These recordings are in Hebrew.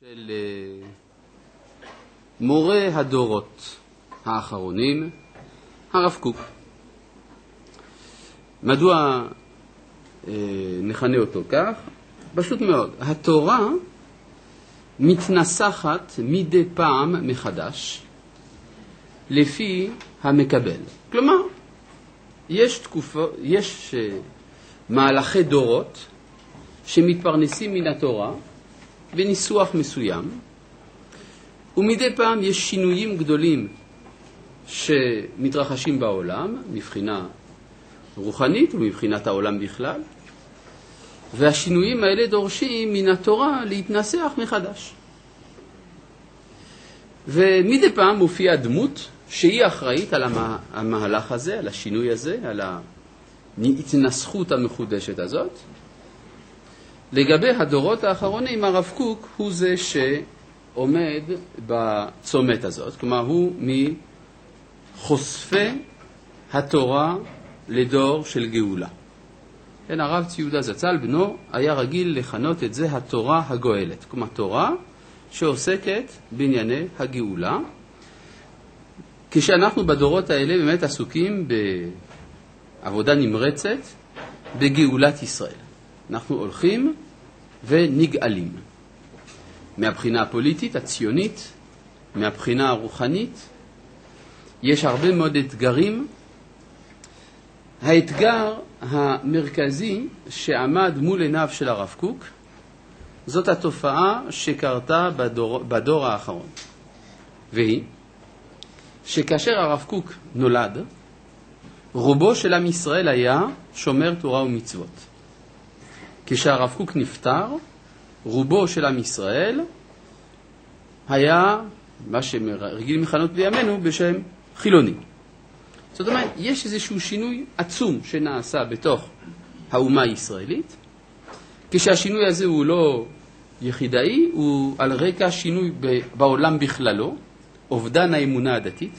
של מורה הדורות האחרונים, הרב קוק. מדוע נכנה אותו כך? פשוט מאוד. התורה מתנסחת מדי פעם מחדש לפי המקבל. כלומר, יש מהלכי דורות שמתפרנסים מן התורה בניסוח מסוים, ומדי פעם יש שינויים גדולים שמתרחשים בעולם, מבחינה רוחנית ומבחינת העולם בכלל, והשינויים האלה דורשים מן התורה להתנסח מחדש. ומדי פעם מופיעה דמות שהיא אחראית על המהלך הזה, על השינוי הזה, על ההתנסחות המחודשת הזאת. לגבי הדורות האחרונים, הרב קוק הוא זה שעומד בצומת הזאת, כלומר הוא מחושפי התורה לדור של גאולה. כן, הרב צבי יהודה זצ"ל בנו היה רגיל לכנות את זה התורה הגואלת, כלומר תורה שעוסקת בענייני הגאולה, כשאנחנו בדורות האלה באמת עסוקים בעבודה נמרצת בגאולת ישראל. אנחנו הולכים ונגאלים מהבחינה הפוליטית, הציונית, מהבחינה הרוחנית. יש הרבה מאוד אתגרים. האתגר המרכזי שעמד מול עיניו של הרב קוק, זאת התופעה שקרתה בדור האחרון. והיא, שכאשר הרב קוק נולד, רובו של עם ישראל היה שומר תורה ומצוות. כשהרב קוק נפטר, רובו של עם ישראל היה מה שרגילים לכנות בימינו בשם חילוני. זאת אומרת, יש איזשהו שינוי עצום שנעשה בתוך האומה הישראלית, כשהשינוי הזה הוא לא יחידאי, הוא על רקע שינוי בעולם בכללו, אובדן האמונה הדתית,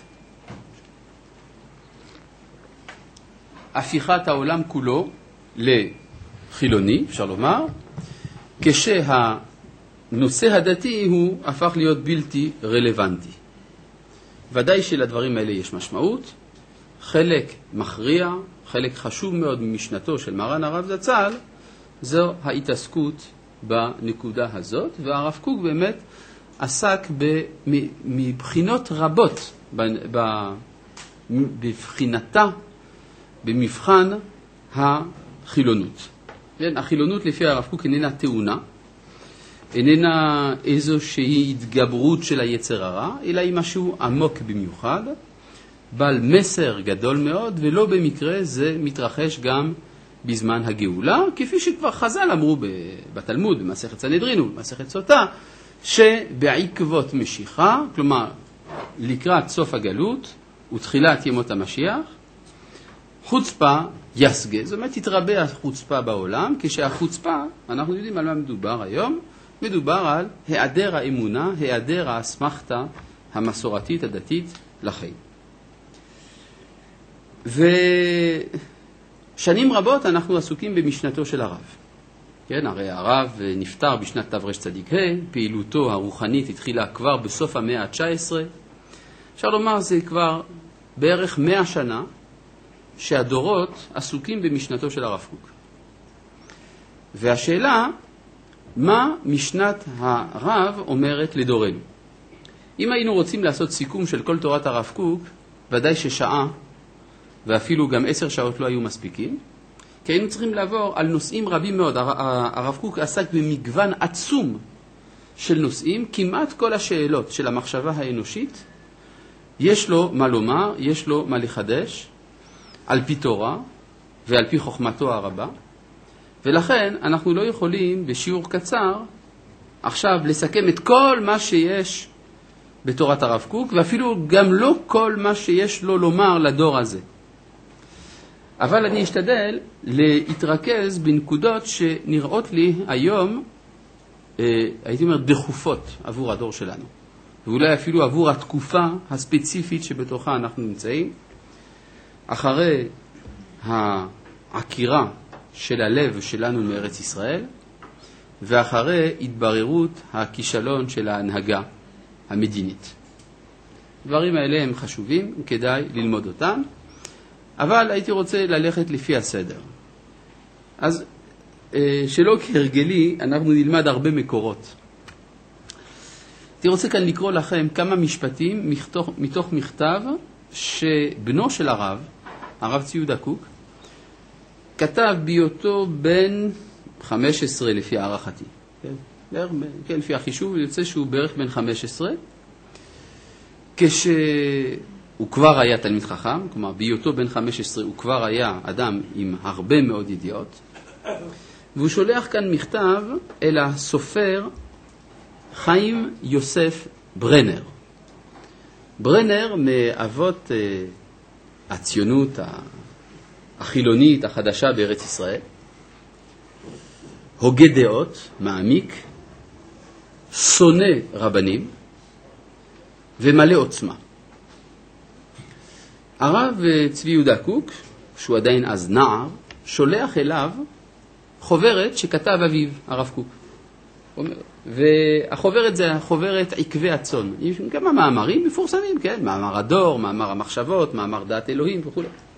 הפיכת העולם כולו לחילוני, אפשר לומר, כשהנושא הדתי הוא הפך להיות בלתי רלוונטי. ודאי שלדברים האלה יש משמעות, חלק מכריע, חלק חשוב מאוד ממשנתו של מרן הרב זצ"ל, זו ההתעסקות בנקודה הזאת, והרב קוק באמת עסק מבחינות רבות בבחינתה, במבחן החילונות. החילונות לפי הרב קוק איננה טעונה, איננה איזושהי התגברות של היצר הרע, אלא היא משהו עמוק במיוחד, בעל מסר גדול מאוד, ולא במקרה זה מתרחש גם בזמן הגאולה, כפי שכבר חז"ל אמרו בתלמוד, במסכת סנהדרין ובמסכת סוטה, שבעקבות משיחה, כלומר לקראת סוף הגלות ותחילת ימות המשיח, חוצפה יסגה, זאת אומרת תתרבה החוצפה בעולם, כשהחוצפה, אנחנו יודעים על מה מדובר היום, מדובר על היעדר האמונה, היעדר האסמכתה המסורתית הדתית לחיים. ושנים רבות אנחנו עסוקים במשנתו של הרב. כן, הרי הרב נפטר בשנת תרצ"ה, פעילותו הרוחנית התחילה כבר בסוף המאה ה-19. אפשר לומר זה כבר בערך 100 שנה שהדורות עסוקים במשנתו של הרב קוק. והשאלה, מה משנת הרב אומרת לדורנו? אם היינו רוצים לעשות סיכום של כל תורת הרב קוק, ודאי ששעה ואפילו גם 10 שעות לא היו מספיקים, כי היינו צריכים לעבור על נושאים רבים מאוד. הרב קוק עסק במגוון עצום של נושאים, כמעט כל השאלות של המחשבה האנושית, יש לו מה לומר, יש לו מה לחדש, על פי תורה ועל פי חוכמתו הרבה, ולכן אנחנו לא יכולים בשיעור קצר עכשיו לסכם את כל מה שיש בתורת הרב קוק, ואפילו גם לא כל מה שיש לו לומר לדור הזה. אבל אני אשתדל להתרכז בנקודות שנראות לי היום, הייתי אומר, דחופות עבור הדור שלנו. ואולי אפילו עבור התקופה הספציפית שבתוכה אנחנו נמצאים. אחרי העקירה של הלב שלנו מארץ ישראל, ואחרי התבררות הכישלון של ההנהגה המדינית. הדברים האלה הם חשובים, כדאי ללמוד אותם, אבל הייתי רוצה ללכת לפי הסדר. אז שלא כהרגלי, אנחנו נלמד הרבה מקורות. הייתי רוצה כאן לקרוא לכם כמה משפטים מתוך מכתב שבנו של הרב צבי יהודה קוק, כתב בהיותו בן 15 לפי הערכתי. כן, לפי החישוב יוצא שהוא בערך בן 15, כשהוא כבר היה תלמיד חכם, כלומר בהיותו בן 15 הוא כבר היה אדם עם הרבה מאוד ידיעות, והוא שולח כאן מכתב אל הסופר חיים יוסף ברנר. ברנר מאבות הציונות החילונית החדשה בארץ ישראל, הוגה דעות, מעמיק, שונא רבנים ומלא עוצמה. הרב צבי יהודה קוק, שהוא עדיין אז נער, שולח אליו חוברת שכתב אביו, הרב קוק. והחוברת זה חוברת עקבי הצאן. יש כמה מאמרים מפורסמים, כן? מאמר הדור, מאמר המחשבות, מאמר דעת אלוהים וכו'.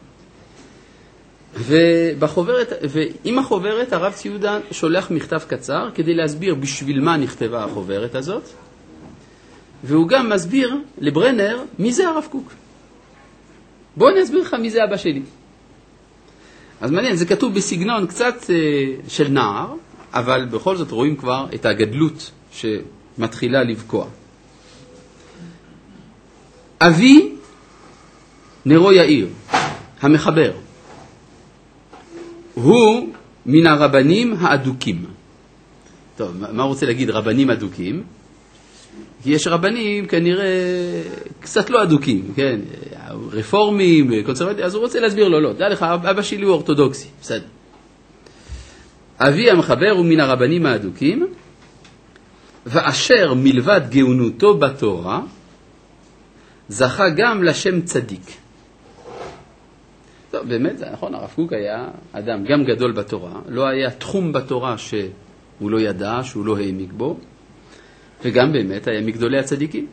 ועם החוברת הרב צבי יהודה שולח מכתב קצר כדי להסביר בשביל מה נכתבה החוברת הזאת, והוא גם מסביר לברנר מי זה הרב קוק. בוא אני אסביר לך מי זה אבא שלי. אז מעניין, זה כתוב בסגנון קצת של נער, אבל בכל זאת רואים כבר את הגדלות שמתחילה לבקוע. אבי נרו יאיר, המחבר, הוא מן הרבנים האדוקים. טוב, מה רוצה להגיד רבנים אדוקים? כי יש רבנים כנראה קצת לא אדוקים, כן? רפורמים, קונסרבטיבים, אז הוא רוצה להסביר לו, לא, דע לך, אבא שלי הוא אורתודוקסי, בסדר. אבי המחבר הוא מן הרבנים האדוקים, ואשר מלבד גאונותו בתורה, זכה גם לשם צדיק. טוב, באמת זה נכון, הרב קוק היה אדם גם גדול בתורה, לא היה תחום בתורה שהוא לא ידע, שהוא לא העמיק בו, וגם באמת היה מגדולי הצדיקים.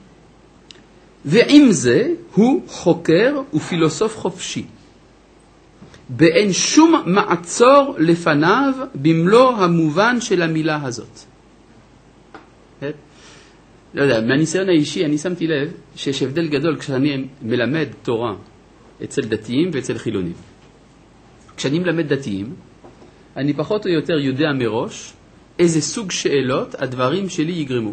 ועם זה הוא חוקר ופילוסוף חופשי. באין שום מעצור לפניו במלוא המובן של המילה הזאת. לא יודע, מהניסיון האישי אני שמתי לב שיש הבדל גדול כשאני מלמד תורה אצל דתיים ואצל חילונים. כשאני מלמד דתיים, אני פחות או יותר יודע מראש איזה סוג שאלות הדברים שלי יגרמו.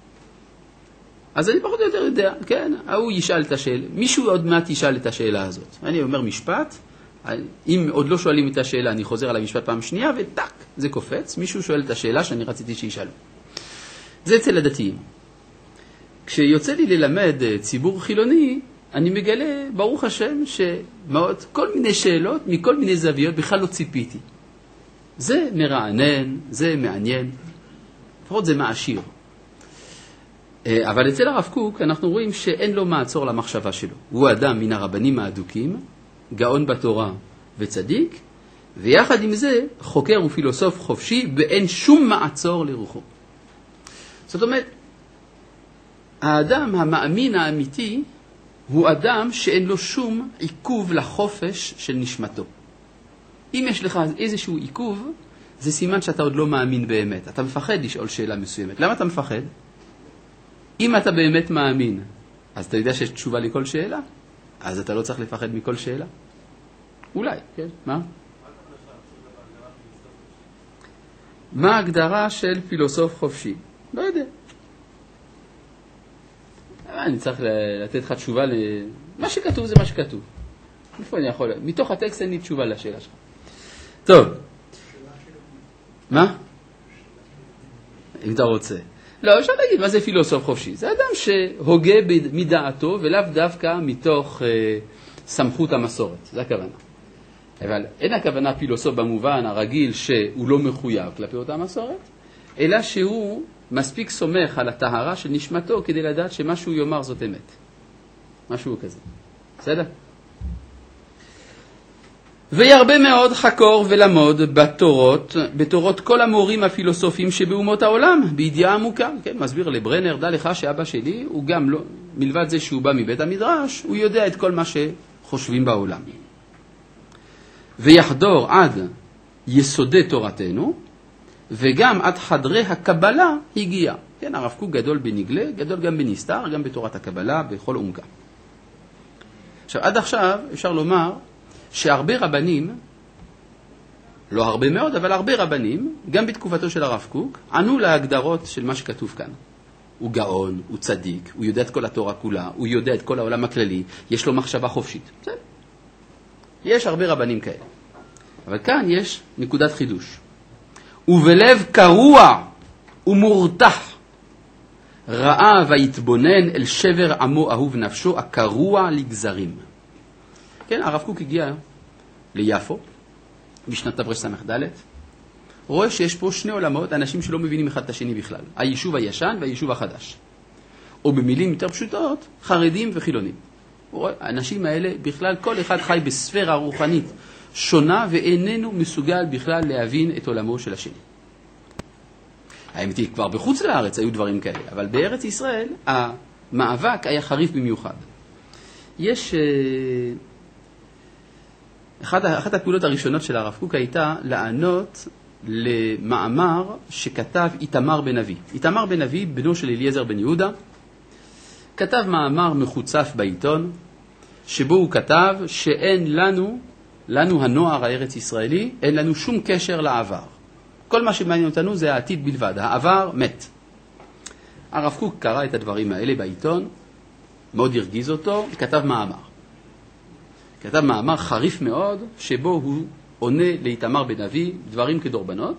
אז אני פחות או יותר יודע, כן, הוא ישאל את השאלה, מישהו עוד מעט ישאל את השאלה הזאת. אני אומר משפט, אם עוד לא שואלים את השאלה, אני חוזר על המשפט פעם שנייה, וטק, זה קופץ, מישהו שואל את השאלה שאני רציתי שישאלו. זה אצל הדתיים. כשיוצא לי ללמד ציבור חילוני, אני מגלה, ברוך השם, כל מיני שאלות, מכל מיני זוויות, בכלל לא ציפיתי. זה מרענן, זה מעניין, לפחות זה מעשיר. אבל אצל הרב קוק אנחנו רואים שאין לו מעצור למחשבה שלו. הוא אדם מן הרבנים האדוקים, גאון בתורה וצדיק, ויחד עם זה חוקר ופילוסוף חופשי באין שום מעצור לרוחו. זאת אומרת, האדם המאמין האמיתי הוא אדם שאין לו שום עיכוב לחופש של נשמתו. אם יש לך איזשהו עיכוב, זה סימן שאתה עוד לא מאמין באמת. אתה מפחד לשאול שאלה מסוימת. למה אתה מפחד? אם אתה באמת מאמין, אז אתה יודע שיש תשובה לכל שאלה, אז אתה לא צריך לפחד מכל שאלה. אולי, כן? מה ההגדרה של פילוסוף חופשי? לא יודע. אני צריך לתת לך תשובה מה שכתוב זה מה שכתוב. איפה אני יכול? מתוך הטקסט אין לי תשובה לשאלה שלך. טוב. מה? אם אתה רוצה. לא, אפשר להגיד מה זה פילוסוף חופשי. זה אדם שהוגה מדעתו ולאו דווקא מתוך סמכות המסורת. זה הכוונה. אבל אין הכוונה פילוסוף במובן הרגיל שהוא לא מחויב כלפי אותה מסורת, אלא שהוא מספיק סומך על הטהרה של נשמתו כדי לדעת שמה שהוא יאמר זאת אמת. משהו כזה. בסדר? וירבה מאוד חקור ולמוד בתורות כל המורים הפילוסופיים שבאומות העולם, בידיעה עמוקה. כן, מסביר לברנר, דע לך שאבא שלי, הוא גם לא, מלבד זה שהוא בא מבית המדרש, הוא יודע את כל מה שחושבים בעולם. ויחדור עד יסודי תורתנו, וגם עד חדרי הקבלה הגיע. כן, הרב קוק גדול בנגלה, גדול גם בנסתר, גם בתורת הקבלה, בכל עומקה. עכשיו, עד עכשיו אפשר לומר שהרבה רבנים, לא הרבה מאוד, אבל הרבה רבנים, גם בתקופתו של הרב קוק, ענו להגדרות של מה שכתוב כאן. הוא גאון, הוא צדיק, הוא יודע את כל התורה כולה, הוא יודע את כל העולם הכללי, יש לו מחשבה חופשית. בסדר? יש הרבה רבנים כאלה. אבל כאן יש נקודת חידוש. ובלב קרוע ומורתח, ראה והתבונן אל שבר עמו אהוב נפשו, הקרוע לגזרים. כן, הרב קוק הגיע ליפו, בשנת תרס"ד, רואה שיש פה שני עולמות, אנשים שלא מבינים אחד את השני בכלל. היישוב הישן והיישוב החדש. או במילים יותר פשוטות, חרדים וחילונים. האנשים האלה בכלל, כל אחד חי בספירה רוחנית שונה, ואיננו מסוגל בכלל להבין את עולמו של השני. האמת היא, כבר בחוץ לארץ היו דברים כאלה, אבל בארץ ישראל המאבק היה חריף במיוחד. יש... אחת הפעולות הראשונות של הרב קוק הייתה לענות למאמר שכתב איתמר בן אבי. איתמר בן אבי, בנו של אליעזר בן יהודה, כתב מאמר מחוצף בעיתון, שבו הוא כתב שאין לנו הנוער הארץ ישראלי, אין לנו שום קשר לעבר. כל מה שמעניין אותנו זה העתיד בלבד, העבר מת. הרב קוק קרא את הדברים האלה בעיתון, מאוד הרגיז אותו, כתב מאמר. כתב מאמר חריף מאוד, שבו הוא עונה לאיתמר בן אבי דברים כדורבנות.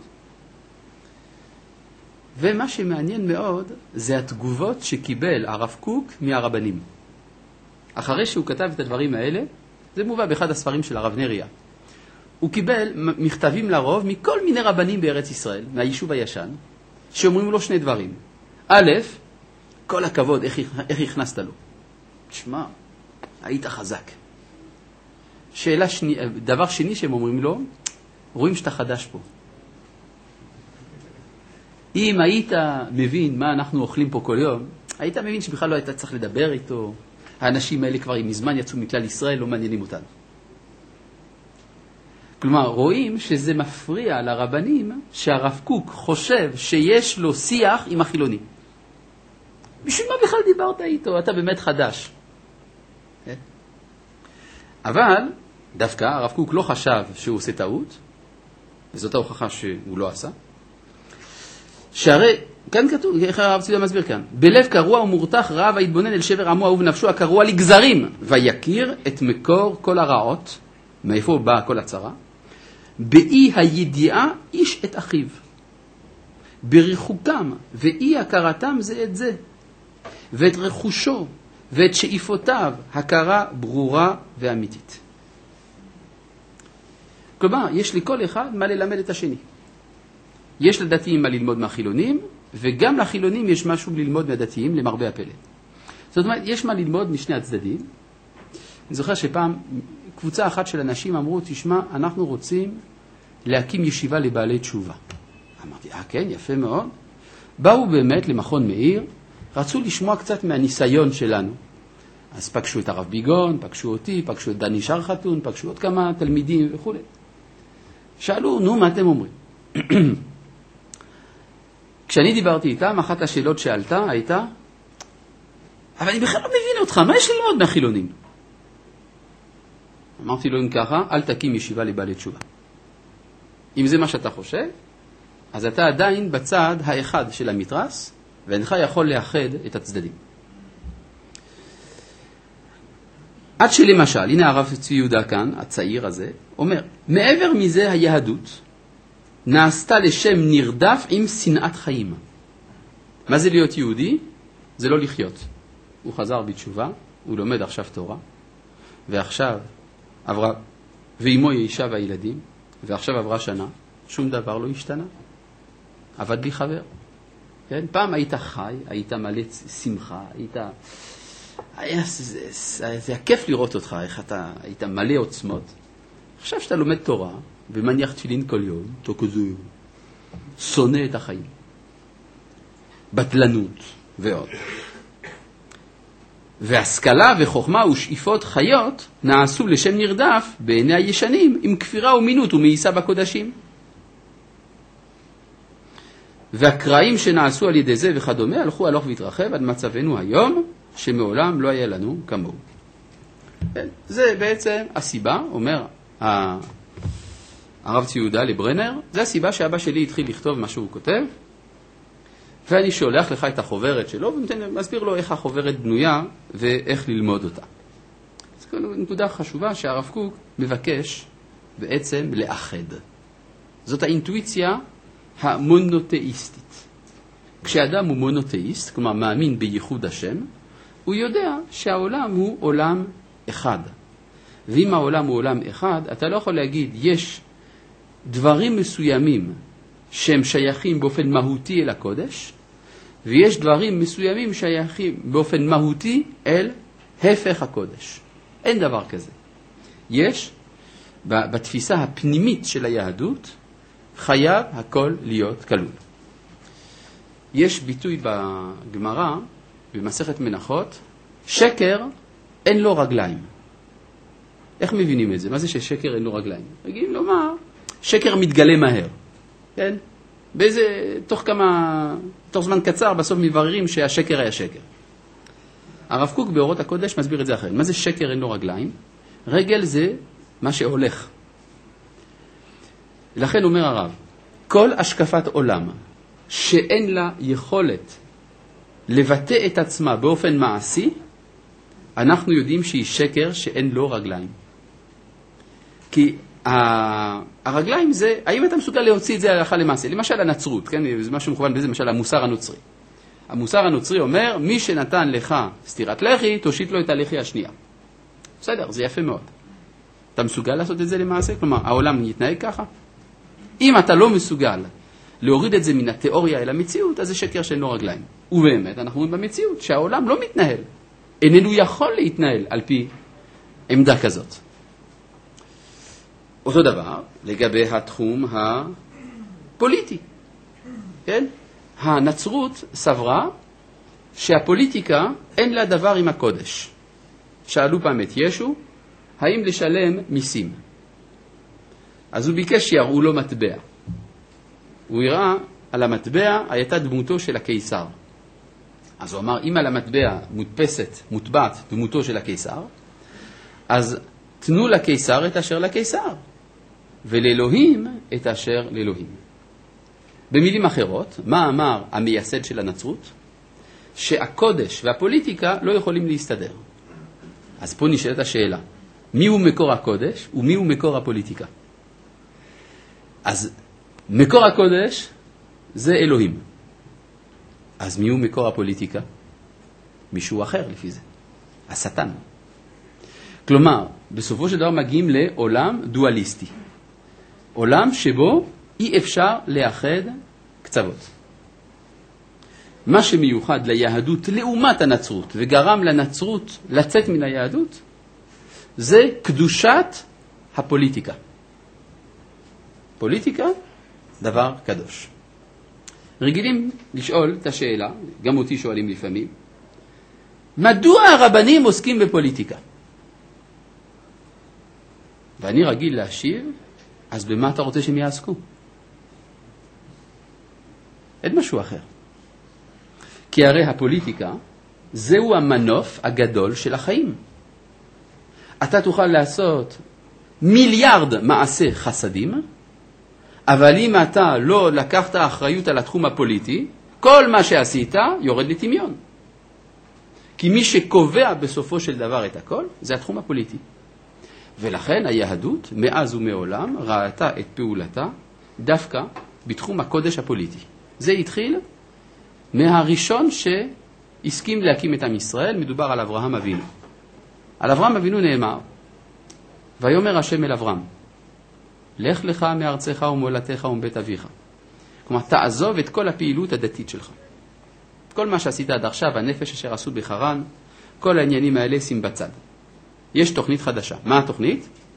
ומה שמעניין מאוד זה התגובות שקיבל הרב קוק מהרבנים. אחרי שהוא כתב את הדברים האלה, זה מובא באחד הספרים של הרב נריה. הוא קיבל מכתבים לרוב מכל מיני רבנים בארץ ישראל, מהיישוב הישן, שאומרים לו שני דברים. א', כל הכבוד, איך הכנסת לו? תשמע, היית חזק. דבר שני שהם אומרים לו, רואים שאתה חדש פה. אם היית מבין מה אנחנו אוכלים פה כל יום, היית מבין שבכלל לא היית צריך לדבר איתו. האנשים האלה כבר מזמן יצאו מכלל ישראל, לא מעניינים אותנו. כלומר, רואים שזה מפריע לרבנים שהרב קוק חושב שיש לו שיח עם החילונים. בשביל מה בכלל דיברת איתו? אתה באמת חדש. אבל דווקא הרב קוק לא חשב שהוא עושה טעות, וזאת ההוכחה שהוא לא עשה. שהרי, כאן כתוב, איך הרב צידה מסביר כאן, בלב קרוע ומורתח ראה והתבונן אל שבר עמו אהוב נפשו, הקרוע לגזרים, ויכיר את מקור כל הרעות, מאיפה באה כל הצרה, באי הידיעה איש את אחיו, בריחוקם ואי הכרתם זה את זה, ואת רכושו ואת שאיפותיו הכרה ברורה ואמיתית. כלומר, יש לכל אחד מה ללמד את השני. יש לדתיים מה ללמוד מהחילונים, וגם לחילונים יש משהו ללמוד מהדתיים, למרבה הפלא. זאת אומרת, יש מה ללמוד משני הצדדים. אני זוכר שפעם קבוצה אחת של אנשים אמרו, תשמע, אנחנו רוצים להקים ישיבה לבעלי תשובה. אמרתי, כן, יפה מאוד. באו באמת למכון מאיר, רצו לשמוע קצת מהניסיון שלנו. אז פגשו את הרב ביגון, פגשו אותי, פגשו את דני שרחתון, פגשו עוד כמה תלמידים וכו'. שאלו, נו, מה אתם אומרים? כשאני דיברתי איתם, אחת השאלות שעלתה הייתה, אבל אני בכלל לא מבין אותך, מה יש ללמוד מהחילונים? אמרתי לו, אם ככה, אל תקים ישיבה לבעלי תשובה. אם זה מה שאתה חושב, אז אתה עדיין בצד האחד של המתרס, ואינך יכול לאחד את הצדדים. עד שלמשל, הנה הרב צבי יהודה כאן, הצעיר הזה, אומר, מעבר מזה היהדות נעשתה לשם נרדף עם שנאת חיים. מה זה להיות יהודי? זה לא לחיות. הוא חזר בתשובה, הוא לומד עכשיו תורה, ועכשיו עברה, ואימו אישה והילדים, ועכשיו עברה שנה, שום דבר לא השתנה. עבד לי חבר. כן? פעם היית חי, היית מלא שמחה, זה היה כיף לראות אותך, איך אתה היית מלא עוצמות. עכשיו שאתה לומד תורה ומניח תפילין כל יום, אתה כזה שונא את החיים. בטלנות ועוד. והשכלה וחוכמה ושאיפות חיות נעשו לשם נרדף בעיני הישנים עם כפירה ומינות ומאיסה בקודשים. והקרעים שנעשו על ידי זה וכדומה הלכו הלוך והתרחב עד מצבנו היום שמעולם לא היה לנו כמוהו. זה בעצם הסיבה, אומר הרב ציודה לברנר, זה הסיבה שאבא שלי התחיל לכתוב מה שהוא כותב, ואני שולח לך את החוברת שלו ומסביר לו איך החוברת בנויה ואיך ללמוד אותה. זו נקודה חשובה שהרב קוק מבקש בעצם לאחד. זאת האינטואיציה המונותאיסטית. כשאדם הוא מונותאיסט, כלומר מאמין בייחוד השם, הוא יודע שהעולם הוא עולם אחד. ואם העולם הוא עולם אחד, אתה לא יכול להגיד, יש דברים מסוימים שהם שייכים באופן מהותי אל הקודש, ויש דברים מסוימים שייכים באופן מהותי אל הפך הקודש. אין דבר כזה. יש, בתפיסה הפנימית של היהדות, חייב הכל להיות כלול. יש ביטוי בגמרא, במסכת מנחות, שקר אין לו רגליים. איך מבינים את זה? מה זה ששקר אין לו רגליים? רגילים לומר, שקר מתגלה מהר. כן? תוך זמן קצר בסוף מבררים שהשקר היה שקר. הרב קוק באורות הקודש מסביר את זה אחרת. מה זה שקר אין לו רגליים? רגל זה מה שהולך. לכן אומר הרב, כל השקפת עולם שאין לה יכולת לבטא את עצמה באופן מעשי, אנחנו יודעים שהיא שקר שאין לו רגליים. כי הרגליים זה, האם אתה מסוגל להוציא את זה הלכה למעשה? למשל הנצרות, כן? זה משהו מכוון בזה, למשל המוסר הנוצרי. המוסר הנוצרי אומר, מי שנתן לך סתירת לחי, תושיט לו את הלחי השנייה. בסדר, זה יפה מאוד. אתה מסוגל לעשות את זה למעשה? כלומר, העולם יתנהג ככה? אם אתה לא מסוגל להוריד את זה מן התיאוריה אל המציאות, אז זה שקר שאין לו רגליים. ובאמת, אנחנו רואים במציאות שהעולם לא מתנהל. איננו יכול להתנהל על פי עמדה כזאת. אותו דבר לגבי התחום הפוליטי. כן? הנצרות סברה שהפוליטיקה אין לה דבר עם הקודש. שאלו פעם את ישו, האם לשלם מיסים? אז הוא ביקש שיראו לו מטבע. הוא הראה על המטבע הייתה דמותו של הקיסר. אז הוא אמר, אם על המטבע מוטבעת דמותו של הקיסר, אז תנו לקיסר את אשר לקיסר, ולאלוהים את אשר לאלוהים. במילים אחרות, מה אמר המייסד של הנצרות? שהקודש והפוליטיקה לא יכולים להסתדר. אז פה נשאלת השאלה, מי הוא מקור הקודש ומי הוא מקור הפוליטיקה? אז מקור הקודש זה אלוהים. אז מי הוא מקור הפוליטיקה? מישהו אחר לפי זה. השטן. כלומר, בסופו של דבר מגיעים לעולם דואליסטי. עולם שבו אי אפשר לאחד קצוות. מה שמיוחד ליהדות לעומת הנצרות וגרם לנצרות לצאת מן היהדות, זה קדושת הפוליטיקה. פוליטיקה, דבר קדוש. רגילים לשאול את השאלה, גם אותי שואלים לפעמים, מדוע הרבנים עוסקים בפוליטיקה? ואני רגיל להשיב, אז במה אתה רוצה שהם יעסקו? אין משהו אחר. כי הרי הפוליטיקה, זהו המנוף הגדול של החיים. אתה תוכל לעשות מיליארד מעשה חסדים, אבל אם אתה לא לקחת אחריות על התחום הפוליטי, כל מה שעשית יורד לטמיון. כי מי שקובע בסופו של דבר את הכל, זה התחום הפוליטי. ולכן היהדות, מאז ומעולם, ראתה את פעולתה דווקא בתחום הקודש הפוליטי. זה התחיל מהראשון שהסכים להקים את עם ישראל, מדובר על אברהם אבינו. על אברהם אבינו נאמר, ויאמר השם אל אברהם, לך לך מארצך ומולדתך ומבית אביך. כלומר, תעזוב את כל הפעילות הדתית שלך. כל מה שעשית עד עכשיו, הנפש אשר עשו בחרן, כל העניינים האלה שים בצד. יש תוכנית חדשה. מה התוכנית?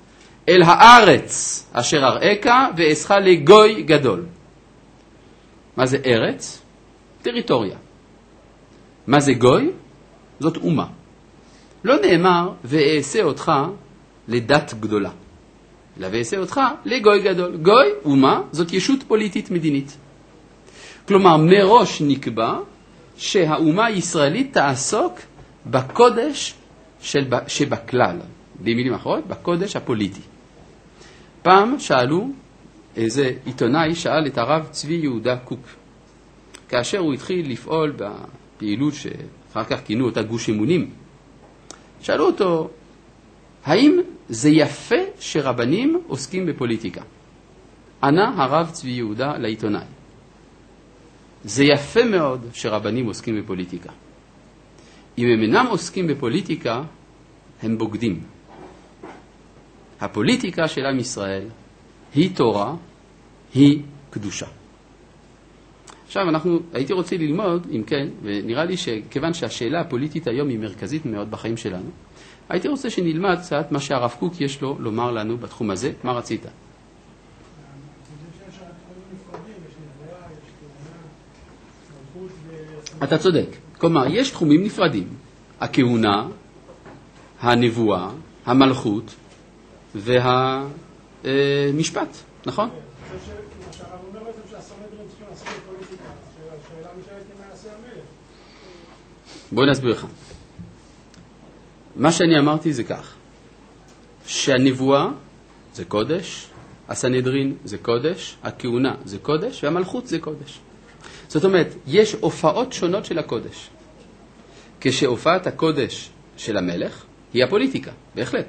אל הארץ אשר אראך ואעשך לגוי גדול. מה זה ארץ? טריטוריה. מה זה גוי? זאת אומה. לא נאמר ואעשה אותך לדת גדולה, אלא ואעשה אותך לגוי גדול. גוי, אומה, זאת ישות פוליטית מדינית. כלומר, מראש נקבע שהאומה הישראלית תעסוק בקודש שבכלל. במילים אחרות, בקודש הפוליטי. פעם שאלו, איזה עיתונאי שאל את הרב צבי יהודה קוק, כאשר הוא התחיל לפעול בפעילות שאחר כך כינו אותה גוש אמונים, שאלו אותו, האם זה יפה שרבנים עוסקים בפוליטיקה? ענה הרב צבי יהודה לעיתונאי, זה יפה מאוד שרבנים עוסקים בפוליטיקה. אם הם אינם עוסקים בפוליטיקה, הם בוגדים. הפוליטיקה של עם ישראל היא תורה, היא קדושה. עכשיו הייתי רוצה ללמוד, אם כן, ונראה לי שכיוון שהשאלה הפוליטית היום היא מרכזית מאוד בחיים שלנו, הייתי רוצה שנלמד קצת מה שהרב קוק יש לו לומר לנו בתחום הזה. מה רצית? אתה צודק. כלומר, יש תחומים נפרדים. הכהונה, הנבואה, המלכות והמשפט, נכון? בואי נסביר לך. מה שאני אמרתי זה כך, שהנבואה זה קודש, הסנהדרין זה קודש, הכהונה זה קודש והמלכות זה קודש. זאת אומרת, יש הופעות שונות של הקודש. כשהופעת הקודש של המלך היא הפוליטיקה, בהחלט.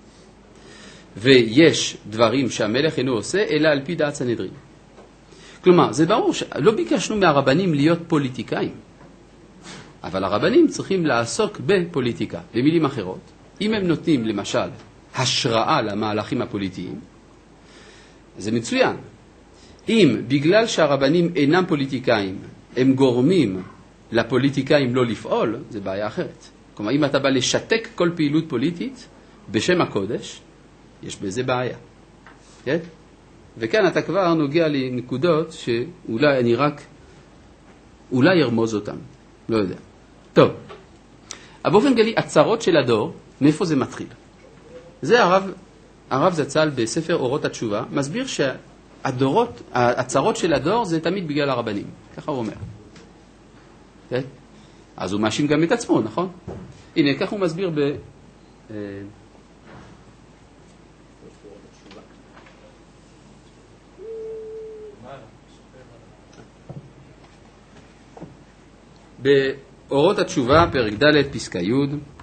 ויש דברים שהמלך אינו עושה אלא על פי דעת סנהדרין. כלומר, זה ברור שלא ביקשנו מהרבנים להיות פוליטיקאים, אבל הרבנים צריכים לעסוק בפוליטיקה. במילים אחרות, אם הם נותנים למשל השראה למהלכים הפוליטיים, זה מצוין. אם בגלל שהרבנים אינם פוליטיקאים, הם גורמים לפוליטיקאים לא לפעול, זה בעיה אחרת. כלומר, אם אתה בא לשתק כל פעילות פוליטית בשם הקודש, יש בזה בעיה. כן? וכאן אתה כבר נוגע לנקודות שאולי אני רק, אולי ירמוז אותם. לא יודע. טוב. באופן כללי, הצרות של הדור, מאיפה זה מתחיל? זה הרב זצ"ל בספר אורות התשובה, מסביר הצרות של הדור זה תמיד בגלל הרבנים. ככה הוא אומר. כן? אז הוא מאשים גם את עצמו, נכון? הנה, כך הוא מסביר באורות התשובה, פרק ד' פסקה י',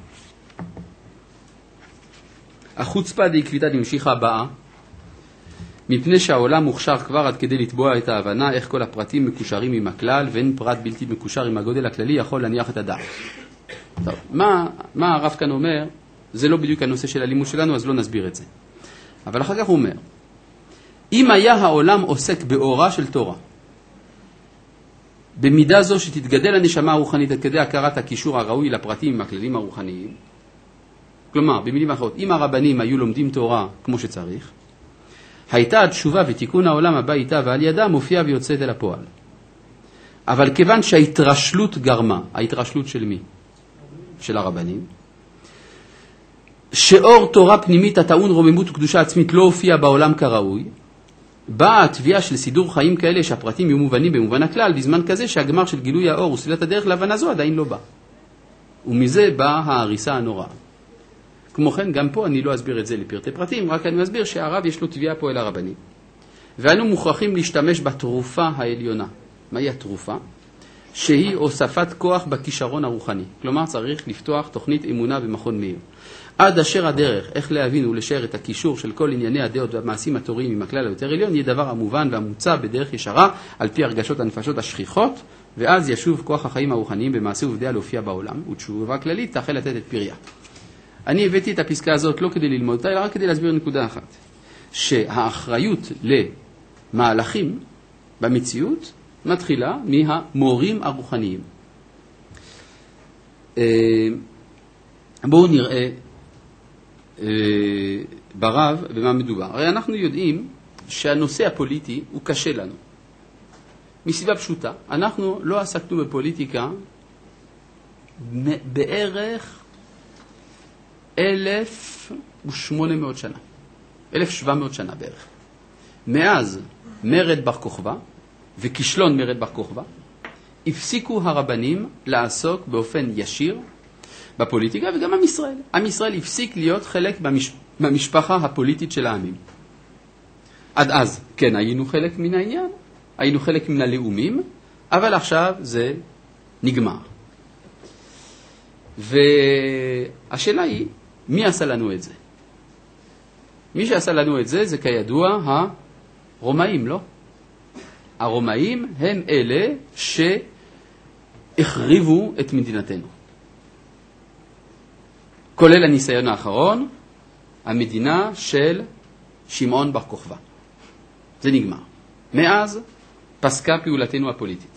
החוצפה דקליטה דמשיכה הבאה, מפני שהעולם מוכשר כבר עד כדי לתבוע את ההבנה איך כל הפרטים מקושרים עם הכלל, ואין פרט בלתי מקושר עם הגודל הכללי יכול להניח את הדעת. טוב, מה הרב כאן אומר? זה לא בדיוק הנושא של הלימוד שלנו, אז לא נסביר את זה. אבל אחר כך הוא אומר, אם היה העולם עוסק באורה של תורה, במידה זו שתתגדל הנשמה הרוחנית עד כדי הכרת הקישור הראוי לפרטים עם הכללים הרוחניים, כלומר, במילים אחרות, אם הרבנים היו לומדים תורה כמו שצריך, הייתה התשובה ותיקון העולם הבא איתה ועל ידה מופיעה ויוצאת אל הפועל. אבל כיוון שההתרשלות גרמה, ההתרשלות של מי? של הרבנים, שאור תורה פנימית הטעון רוממות וקדושה עצמית לא הופיע בעולם כראוי, באה התביעה של סידור חיים כאלה שהפרטים יהיו מובנים במובן הכלל, בזמן כזה שהגמר של גילוי האור וסלילת הדרך להבנה זו עדיין לא בא. ומזה באה ההריסה הנוראה. כמו כן, גם פה אני לא אסביר את זה לפרטי פרטים, רק אני מסביר שהרב יש לו תביעה פה אל הרבנים. ואנו מוכרחים להשתמש בתרופה העליונה. מהי התרופה? שהיא הוספת כוח בכישרון הרוחני. כלומר, צריך לפתוח תוכנית אמונה במכון מאיר. עד אשר הדרך, איך להבין ולשאר את הקישור של כל ענייני הדעות והמעשים התוריים עם הכלל היותר עליון, יהיה דבר המובן והמוצע בדרך ישרה, על פי הרגשות הנפשות השכיחות, ואז ישוב כוח החיים הרוחניים במעשה ובדעה להופיע בעולם, ותשובה כללית תחל לתת את פריה. אני הבאתי את הפסקה הזאת לא כדי ללמוד אותה, אלא רק כדי להסביר נקודה אחת. שהאחריות למהלכים במציאות מתחילה מהמורים הרוחניים. בואו נראה ברב, במה מדובר. הרי אנחנו יודעים שהנושא הפוליטי הוא קשה לנו. מסיבה פשוטה, אנחנו לא עסקנו בפוליטיקה בערך 1,800 שנה. 1,700 שנה בערך. מאז מרד בר כוכבא וכישלון מרד בר כוכבא, הפסיקו הרבנים לעסוק באופן ישיר בפוליטיקה, וגם עם ישראל. עם ישראל הפסיק להיות חלק מהמשפחה הפוליטית של העמים. עד אז, כן, היינו חלק מן העניין, היינו חלק מן הלאומים, אבל עכשיו זה נגמר. והשאלה היא, מי עשה לנו את זה? מי שעשה לנו את זה, זה כידוע הרומאים, לא? הרומאים הם אלה שהחריבו את מדינתנו. כולל הניסיון האחרון, המדינה של שמעון בר כוכבא. זה נגמר. מאז פסקה פעולתנו הפוליטית.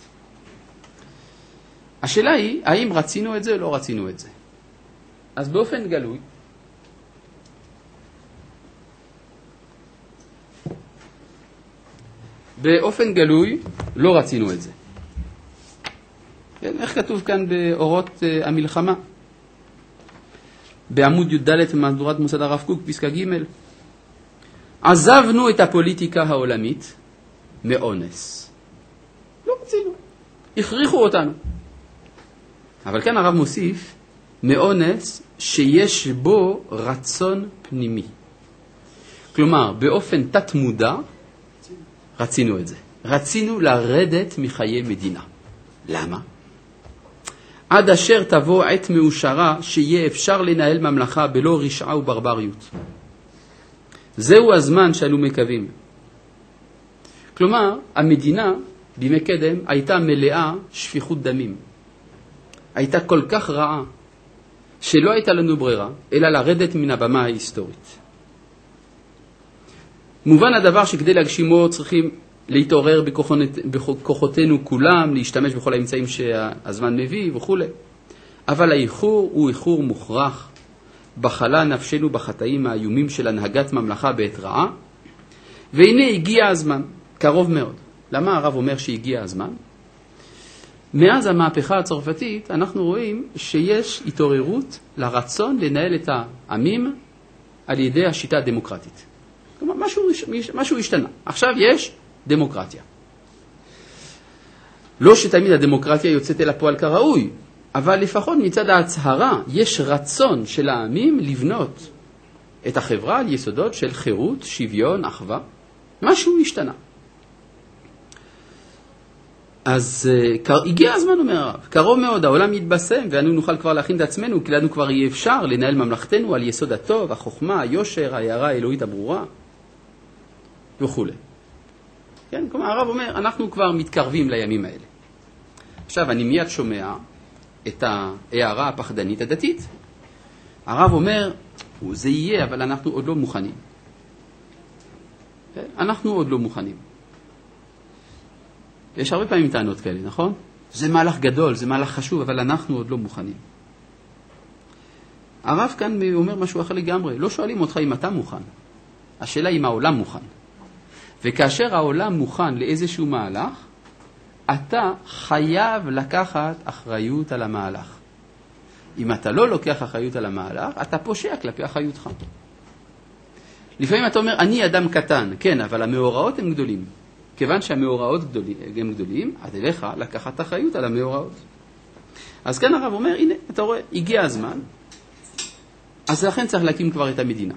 השאלה היא, האם רצינו את זה או לא רצינו את זה? אז באופן גלוי, לא רצינו את זה. איך כתוב כאן באורות המלחמה? בעמוד י"ד במהדורת מוסד הרב קוק, פסקה ג', עזבנו את הפוליטיקה העולמית מאונס. לא רצינו. הכריחו אותנו. אבל כאן הרב מוסיף, מאונס שיש בו רצון פנימי. כלומר, באופן תת מודע, רצינו את זה. רצינו לרדת מחיי מדינה. למה? עד אשר תבוא עת מאושרה שיהיה אפשר לנהל ממלכה בלא רשעה וברבריות. זהו הזמן שאנו מקווים. כלומר, המדינה בימי קדם הייתה מלאה שפיכות דמים. הייתה כל כך רעה שלא הייתה לנו ברירה אלא לרדת מן הבמה ההיסטורית. מובן הדבר שכדי להגשימו צריכים להתעורר בכוחותינו כולם, להשתמש בכל האמצעים שהזמן מביא וכו'. אבל האיחור הוא איחור מוכרח. בחלה נפשנו בחטאים האיומים של הנהגת ממלכה בעת רעה. והנה הגיע הזמן, קרוב מאוד. למה הרב אומר שהגיע הזמן? מאז המהפכה הצרפתית אנחנו רואים שיש התעוררות לרצון לנהל את העמים על ידי השיטה הדמוקרטית. כלומר, משהו השתנה. עכשיו יש דמוקרטיה. לא שתמיד הדמוקרטיה יוצאת אל הפועל כראוי, אבל לפחות מצד ההצהרה יש רצון של העמים לבנות את החברה על יסודות של חירות, שוויון, אחווה. משהו השתנה. אז הגיע הזמן, אומר הרב, קרוב מאוד, העולם יתבשם ואנו נוכל כבר להכין את עצמנו, כי לנו כבר יהיה אפשר לנהל ממלכתנו על יסוד הטוב, החוכמה, היושר, ההערה האלוהית הברורה וכו'. כן? כלומר, הרב אומר, אנחנו כבר מתקרבים לימים האלה. עכשיו, אני מיד שומע את ההערה הפחדנית הדתית. הרב אומר, זה יהיה, אבל אנחנו עוד לא מוכנים. כן? אנחנו עוד לא מוכנים. יש הרבה פעמים טענות כאלה, נכון? זה מהלך גדול, זה מהלך חשוב, אבל אנחנו עוד לא מוכנים. הרב כאן אומר משהו אחר לגמרי. לא שואלים אותך אם אתה מוכן. השאלה היא אם העולם מוכן. וכאשר העולם מוכן לאיזשהו מהלך, אתה חייב לקחת אחריות על המהלך. אם אתה לא לוקח אחריות על המהלך, אתה פושע כלפי אחריותך. לפעמים אתה אומר, אני אדם קטן, כן, אבל המאורעות הם גדולים. כיוון שהמאורעות הם גדולים, אז אליך לקחת אחריות על המאורעות. אז כאן הרב אומר, הנה, אתה רואה, הגיע הזמן, אז לכן צריך להקים כבר את המדינה.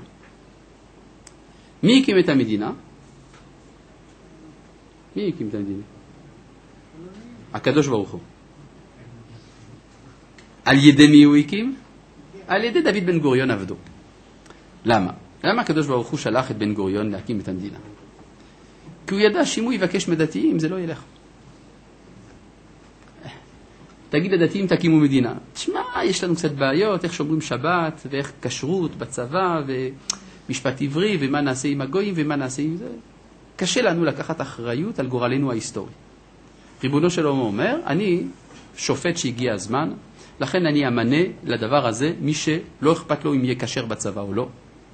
מי הקים את המדינה? מי הקים את המדינה? הקדוש ברוך הוא. על ידי מי הוא הקים? על ידי דוד בן גוריון עבדו. למה? למה הקדוש ברוך הוא שלח את בן גוריון להקים את המדינה? כי הוא ידע שאם הוא יבקש מדתיים זה לא ילך. תגיד לדתיים תקימו מדינה. תשמע, יש לנו קצת בעיות, איך שומרים שבת ואיך כשרות בצבא ומשפט עברי ומה נעשה עם הגויים ומה נעשה עם זה. קשה לנו לקחת אחריות על גורלנו ההיסטורי. ריבונו של עולם אומר, אני שופט שהגיע הזמן, לכן אני אמנה לדבר הזה מי שלא אכפת לו אם יהיה כשר בצבא או לא.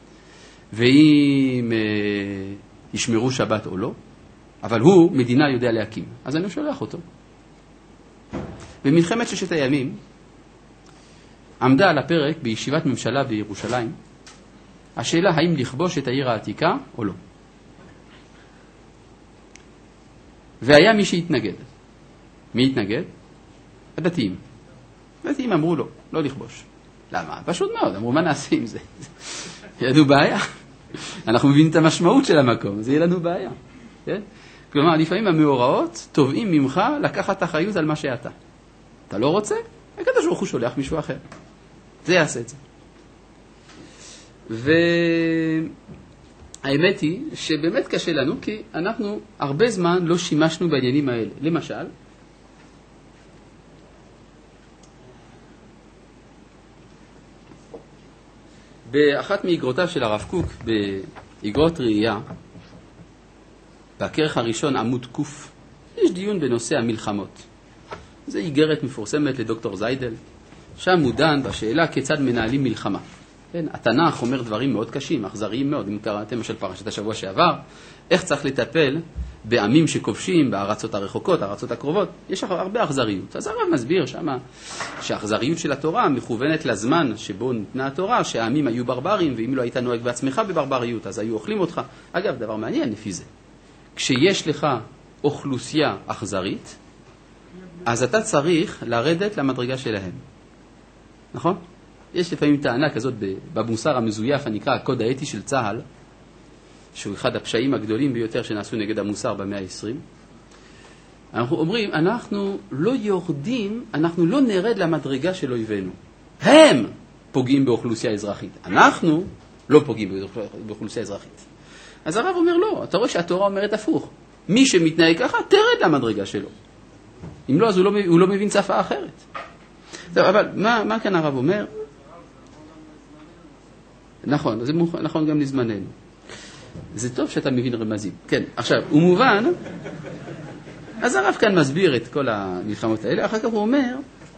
ואם ישמרו שבת או לא, אבל הוא מדינה יודע להקים, אז אני שולח אותו. במלחמת ששת הימים עמדה על הפרק בישיבת ממשלה בירושלים השאלה האם לכבוש את העיר העתיקה או לא. והיה מי שהתנגד. מי התנגד? הדתיים. הדתיים אמרו לו, לא לכבוש. למה? פשוט מאוד, אמרו מה נעשה עם זה? יהיה לנו בעיה. אנחנו מבינים את המשמעות של המקום, זה יהיה לנו בעיה. כן? כלומר, לפעמים המאורעות תובעים ממך לקחת אחריות על מה שאתה. אתה לא רוצה? הקדוש ברוך הוא שולח מישהו אחר. זה יעשה את זה. והאמת היא שבאמת קשה לנו, כי אנחנו הרבה זמן לא שימשנו בעניינים האלה. למשל, באחת מאגרותיו של הרב קוק, באגרות ראייה, בכרך הראשון עמוד קוף, יש דיון בנושא המלחמות. זו איגרת מפורסמת לדוקטור זיידל, שם הוא דן בשאלה כיצד מנהלים מלחמה. כן, התנ"ך אומר דברים מאוד קשים, אכזריים מאוד, אם קראתם למשל פרשת השבוע שעבר, איך צריך לטפל בעמים שכובשים, בארצות הרחוקות, הארצות הקרובות, יש הרבה אכזריות. אז הרב מסביר שמה שהאכזריות של התורה מכוונת לזמן שבו ניתנה התורה, שהעמים היו ברברים, ואם לא היית נוהג בעצמך בברבריות, אז היו אוכלים אותך. אגב, דבר מעניין לפי זה. כשיש לך אוכלוסייה אכזרית, אז אתה צריך לרדת למדרגה שלהם. נכון? יש לפעמים טענה כזאת במוסר המזויף הנקרא הקוד האתי של צה"ל, שהוא אחד הפשעים הגדולים ביותר שנעשו נגד המוסר במאה ה-20. אנחנו אומרים, אנחנו לא יורדים, אנחנו לא נרד למדרגה של אויבינו. הם פוגעים באוכלוסייה אזרחית. אנחנו לא פוגעים באוכלוסייה אזרחית. אז הרב אומר לא, אתה רואה שהתורה אומרת הפוך. מי שמתנהג ככה, תרד למדרגה שלו. אם לא, אז הוא לא מבין שפה אחרת. טוב, אבל מה כאן הרב אומר? נכון, זה נכון גם לזמננו. זה טוב שאתה מבין רמזים. כן, עכשיו, הוא מובן, אז הרב כאן מסביר את כל המלחמות האלה, אחר כך הוא אומר,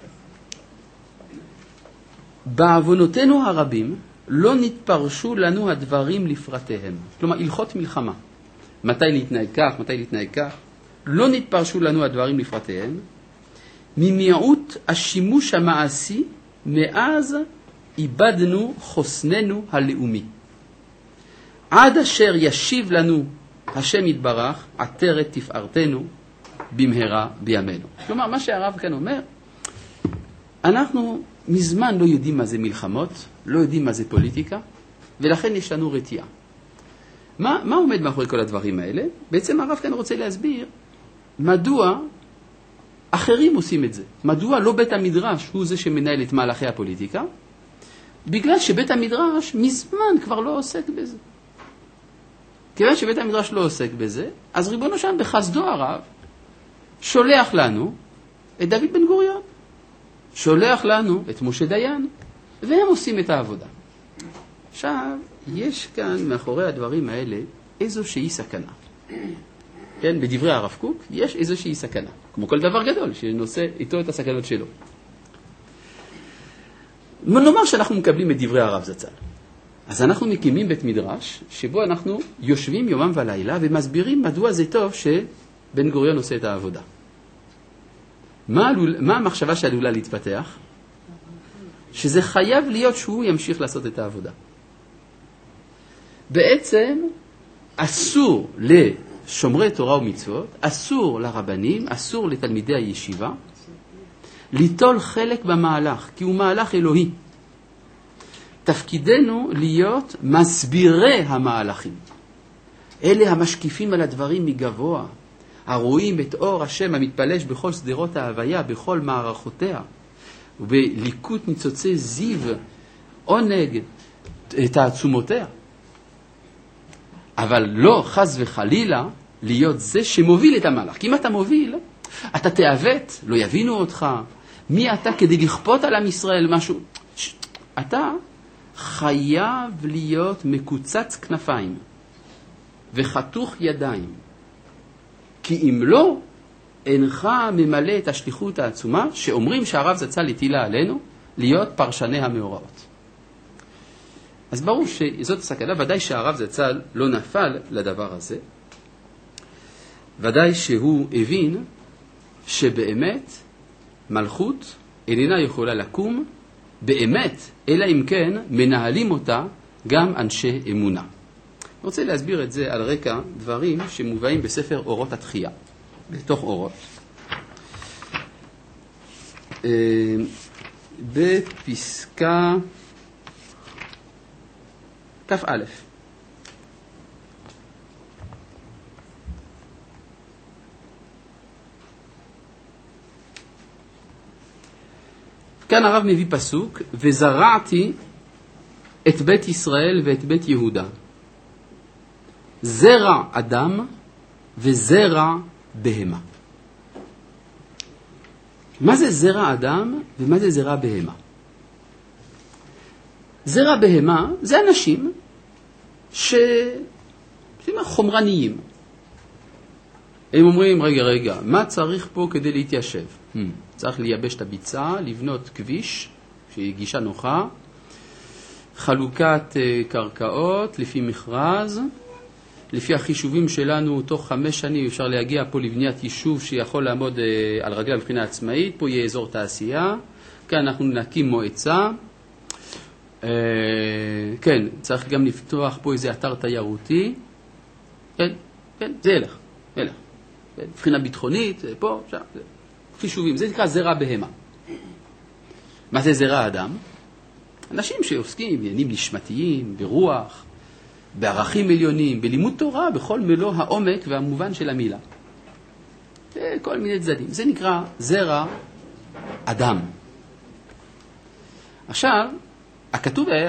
בעוונותינו הרבים לא נתפרשו לנו הדברים לפרטיהם. כלומר, הלכות מלחמה. מתי להתנהג כך, מתי להתנהג כך. לא נתפרשו לנו הדברים לפרטיהם. ממיעוט השימוש המעשי, מאז איבדנו חוסננו הלאומי. עד אשר ישיב לנו השם יתברך, עטרת תפארתנו במהרה בימינו. כלומר, מה שהרב כאן אומר, אנחנו מזמן לא יודעים מה זה מלחמות, לא יודעים מה זה פוליטיקה, ולכן יש לנו רתיעה. מה עומד מאחורי כל הדברים האלה? בעצם הרב כאן רוצה להסביר מדוע אחרים עושים את זה. מדוע לא בית המדרש הוא זה שמנהל את מהלכי הפוליטיקה? בגלל שבית המדרש מזמן כבר לא עוסק בזה. כיוון שבית המדרש לא עוסק בזה, אז ריבונו שם בחסדו הרב שולח לנו את דוד בן גוריון, שולח לנו את משה דיין, והם עושים את העבודה. עכשיו, יש כאן מאחורי הדברים האלה איזושהי סכנה. כן, בדברי הרב קוק יש איזושהי סכנה, כמו כל דבר גדול שנושא איתו את הסכנות שלו. נאמר שאנחנו מקבלים את דברי הרב זצ"ל. אז אנחנו מקימים בית מדרש שבו אנחנו יושבים יומם ולילה ומסבירים מדוע זה טוב שבן גוריון עושה את העבודה. מה המחשבה שעלולה להתפתח? שזה חייב להיות שהוא ימשיך לעשות את העבודה. בעצם אסור לשומרי תורה ומצוות, אסור לרבנים, אסור לתלמידי הישיבה, ליטול חלק במהלך, כי הוא מהלך אלוהי. תפקידנו להיות מסבירי המהלכים. אלה המשקיפים על הדברים מגבוה, הרואים את אור השם המתפלש בכל סדרות ההוויה, בכל מערכותיה, ובליקוט ניצוצי זיו, עונג תעצומותיה. אבל לא חס וחלילה להיות זה שמוביל את המהלך. כי אם אתה מוביל, אתה תעוות, לא יבינו אותך. מי אתה כדי לכפות על עם ישראל משהו? אתה חייב להיות מקוצץ כנפיים וחתוך ידיים. כי אם לא, אינך ממלא את השליחות העצומה שאומרים שהרב זצ"ל הטילה עלינו להיות פרשני המאורעות. אז ברור שזאת הסכנה, ודאי שהרב זצ"ל לא נפל לדבר הזה. ודאי שהוא הבין שבאמת מלכות איננה יכולה לקום באמת, אלא אם כן מנהלים אותה גם אנשי אמונה. אני רוצה להסביר את זה על רקע דברים שמובאים בספר אורות התחייה, בתוך אורות. בפסקה כ"א. כאן הרב מביא פסוק, וזרעתי את בית ישראל ואת בית יהודה. זרע אדם וזרע בהמה. מה זה זרע אדם ומה זה זרע בהמה? זרע בהמה זה אנשים חומרניים. הם אומרים, רגע, מה צריך פה כדי להתיישב? צריך לייבש את הביצה, לבנות כביש, שהיא גישה נוחה, חלוקת קרקעות לפי מכרז, לפי החישובים שלנו, תוך 5 שנים אפשר להגיע פה לבניית יישוב שיכול לעמוד על רגליו מבחינה עצמאית, פה יהיה אזור תעשייה, כאן אנחנו נקים מועצה, כן, צריך גם לפתוח פה איזה אתר תיירותי, כן, זה ילך. מבחינה ביטחונית, פה, שם, חישובים, זה נקרא זרע בהמה. מה זה זרע אדם? אנשים שעוסקים בעניינים נשמתיים, ברוח, בערכים עליונים, בלימוד תורה, בכל מלוא העומק והמובן של המילה. כל מיני צדדים. זה נקרא זרע אדם. עכשיו, הכתוב היה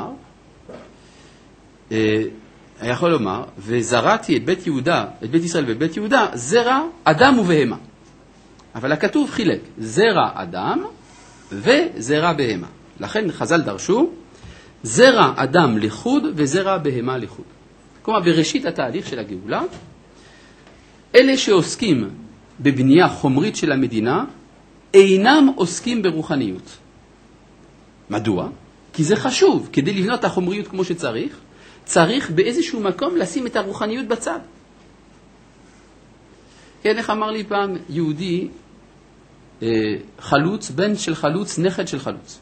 יכול לומר, וזרעתי את בית יהודה, את בית ישראל ובית יהודה, זרע אדם ובהמה. אבל הכתוב חילק, זרע אדם וזרע בהמה. לכן חז"ל דרשו, זרע אדם לחוד וזרע בהמה לחוד. כלומר, בראשית התהליך של הגאולה, אלה שעוסקים בבנייה חומרית של המדינה, אינם עוסקים ברוחניות. מדוע? כי זה חשוב, כדי לבנות החומריות כמו שצריך, צריך באיזשהו מקום לשים את הרוחניות בצד. כן, איך אמר לי פעם יהודי, חלוץ, בן של חלוץ, נכד של חלוץ.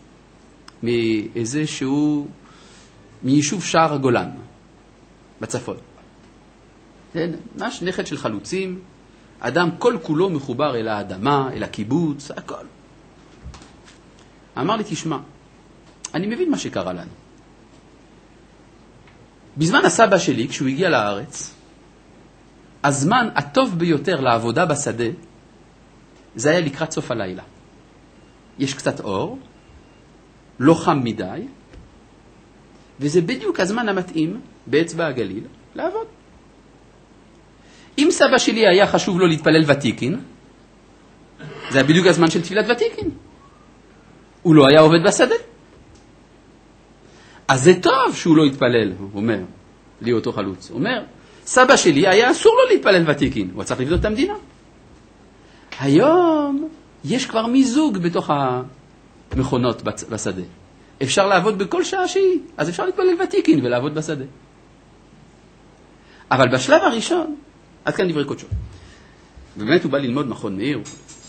מיישוב שער הגולן, בצפון. כן, ממש נכד של חלוצים, אדם כל כולו מחובר אל האדמה, אל הקיבוץ, הכל. אמר לי, תשמע, אני מבין מה שקרה לנו. בזמן הסבא שלי, כשהוא הגיע לארץ, הזמן הטוב ביותר לעבודה בשדה, זה היה לקראת סוף הלילה. יש קצת אור, לא חם מדי, וזה בדיוק הזמן המתאים באצבע הגליל לעבוד. אם סבא שלי היה חשוב לו להתפלל ותיקין, זה היה בדיוק הזמן של תפילת ותיקין. הוא לא היה עובד בשדה. אז זה טוב שהוא לא יתפלל, הוא אומר, לי אותו חלוץ. הוא אומר, סבא שלי היה אסור לו להתפלל ותיקין, הוא צריך לבדוק את המדינה. היום יש כבר מיזוג בתוך המכונות בשדה. אפשר לעבוד בכל שעה שהיא, אז אפשר להתפלל ותיקין ולעבוד בשדה. אבל בשלב הראשון, עד כאן דברי קודשו. באמת הוא בא ללמוד מכון מאיר.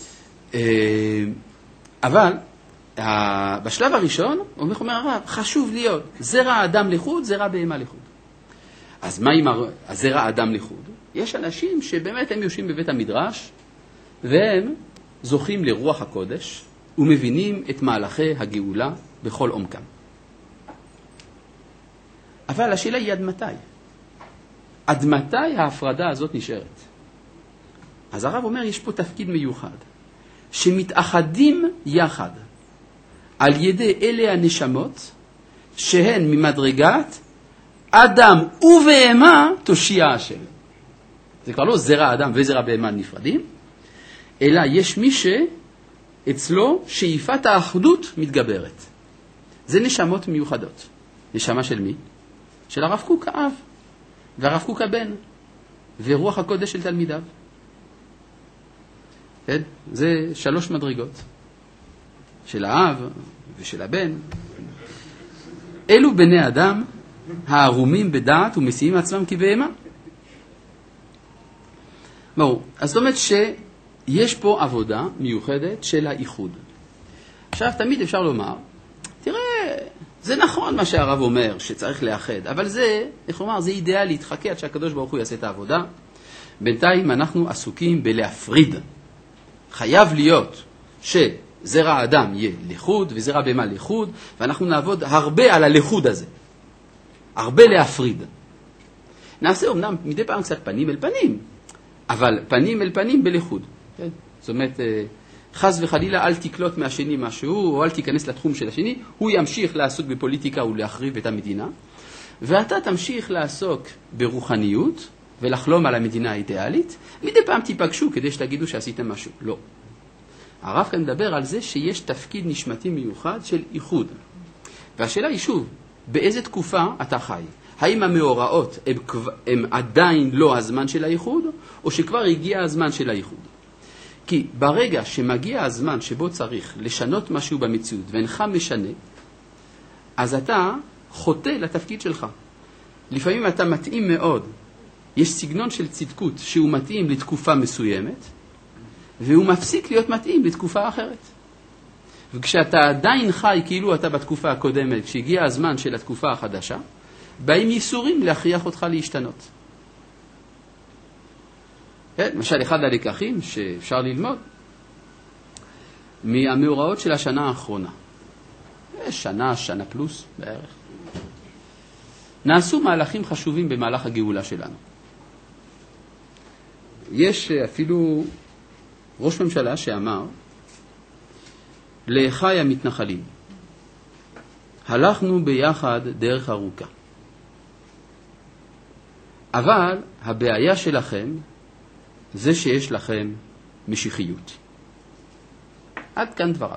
אבל בשלב הראשון, אומר הרב, חשוב להיות זרע אדם לחוד, זרע בהמה לחוד. אז מה עם הזרע אדם לחוד? יש אנשים שבאמת הם יושבים בבית המדרש, והם זוכים לרוח הקודש, ומבינים את מהלכי הגאולה בכל עומקם. אבל השאלה היא עד מתי? עד מתי ההפרדה הזאת נשארת? אז הרב אומר, יש פה תפקיד מיוחד, שמתאחדים יחד, על ידי אלה הנשמות, שהן ממדרגת אדם ובהמה תושיע השם. זה כבר לא זרע אדם וזרע בהמה נפרדים, אלא יש מי שאצלו שאיפת האחדות מתגברת. זה נשמות מיוחדות. נשמה של מי? של הרב קוק האב, והרב קוק הבן, ורוח הקודש של תלמידיו. זה 3 מדרגות. של האב ושל הבן. אלו בני אדם הערומים בדעת ומסיעים עצמם כבהמה. ברור. אז זאת אומרת שיש פה עבודה מיוחדת של האיחוד. עכשיו, תמיד אפשר לומר, תראה, זה נכון מה שהרב אומר, שצריך לאחד, אבל זה, איך לומר, זה אידיאלי, תחכה עד שהקדוש ברוך הוא יעשה את העבודה. בינתיים אנחנו עסוקים בלהפריד. חייב להיות שזרע האדם יהיה לחוד וזרע בהמה לחוד, ואנחנו נעבוד הרבה על הלחוד הזה. הרבה להפריד. נעשה אומנם מדי פעם קצת פנים אל פנים, אבל פנים אל פנים בלחוד. כן? זאת אומרת, חס וחלילה אל תקלוט מהשני משהו, או אל תיכנס לתחום של השני, הוא ימשיך לעסוק בפוליטיקה ולהחריב את המדינה, ואתה תמשיך לעסוק ברוחניות, ולחלום על המדינה האידיאלית, מדי פעם תיפגשו כדי שתגידו שעשיתם משהו. לא. הרב כאן מדבר על זה שיש תפקיד נשמתי מיוחד של איחוד. והשאלה היא שוב, באיזה תקופה אתה חי? האם המאורעות הם עדיין לא הזמן של האיחוד, או שכבר הגיע הזמן של האיחוד? כי ברגע שמגיע הזמן שבו צריך לשנות משהו במציאות, ואינך משנה, אז אתה חוטא לתפקיד שלך. לפעמים אתה מתאים מאוד. יש סגנון של צדקות שהוא מתאים לתקופה מסוימת, והוא מפסיק להיות מתאים לתקופה אחרת. וכשאתה עדיין חי כאילו אתה בתקופה הקודמת, כשהגיע הזמן של התקופה החדשה, באים ייסורים להכריח אותך להשתנות. למשל, אחד הלקחים שאפשר ללמוד מהמאורעות של השנה האחרונה. שנה פלוס בערך. נעשו מהלכים חשובים במהלך הגאולה שלנו. יש אפילו ראש ממשלה שאמר, לאחי המתנחלים, הלכנו ביחד דרך ארוכה. אבל הבעיה שלכם זה שיש לכם משיחיות. עד כאן דבריו.